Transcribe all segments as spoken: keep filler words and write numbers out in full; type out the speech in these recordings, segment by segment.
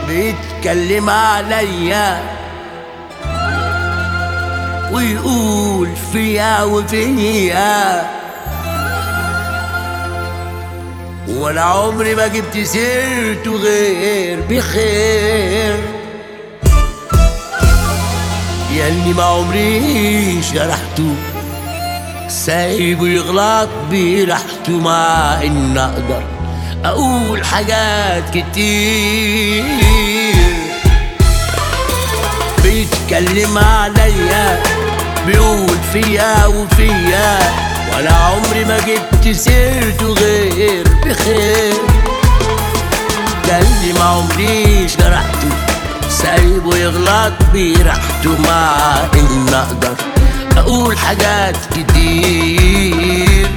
بيتكلم عليا ويقول فيا وفيا، ولا عمري ما جبت سيرته غير بخير. ياللي ما عمري جرحته سايبه يغلط براحته، مع ان اقدر اقول حاجات كتير. بيتكلم عليا بيقول فيا وفيا، ولا عمري ما جبت سيرته غير بخير. ده اللي ما عمريش جرحته سايبه يغلط براحته، مع ان اقدر اقول حاجات كتير.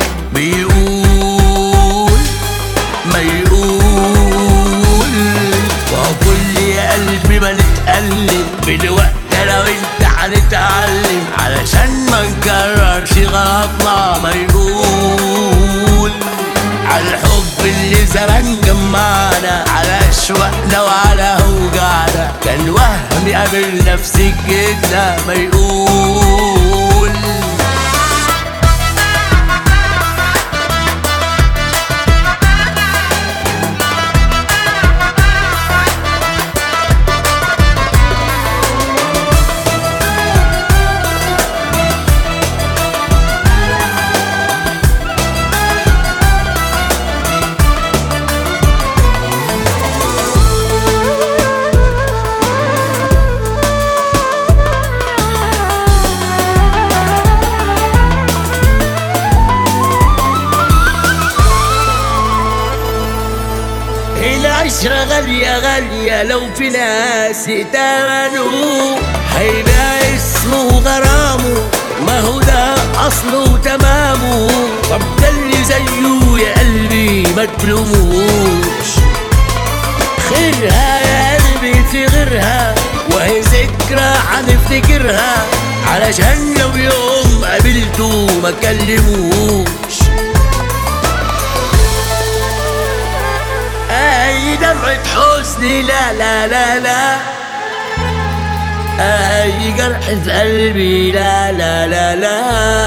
بيقول ما يقول، وهو كل يا قلبي ما نتألم بالوقت لو انت هنتعلم، علشان ما نكررش غلطنا. ما يقول على الحب اللي زمان جمعنا، على اشواقنا وعلى اوجعنا، كان وهم يقابل نفسك كده. ما يقول العشرة غالية غالية، لو في ناس ائتمنوا هيبقى اسمه غرامه، ما هو ده أصله تمامه. طب ده اللي زيه يا قلبي ما تلوموش، خيرها يا قلبي في غيرها، وهي ذكرى هنفتكرها، علشان لو يوم قابلته ما كلموش. اي دمعة حزن لا لا لا لا، اي جرح في قلبي لا لا لا لا،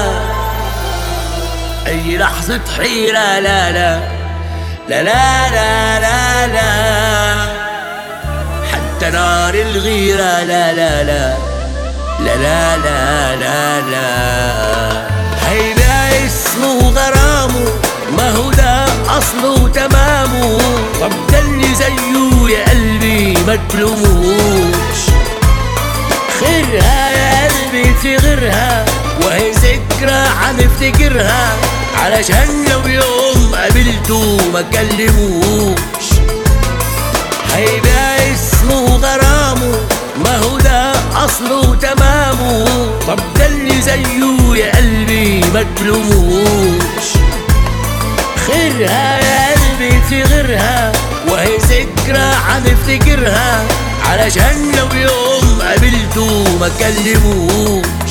اي لحظة حيرة لا لا لا لا لا لا لا، حتى نار الغيرة لا لا لا لا لا لا لا لا، هيبقى اسمه غرامه، ما هو ده أصله تمامه. طب ده اللي زيه يا قلبي ما تلوموش، خيرها يا قلبي في غيرها، وهي ذكرى هنفتكرها، علشان لو يوم قابلته ما كلموش. هيبقى اسمه غرامه، ما هو ده أصله تمامه. طب ده اللي زيه يا قلبي ما تلوموش، خيرها يا قلبي في غيرها، وهي ذكرى هنفتكرها، علشان لو يوم قابلته ما كلموش.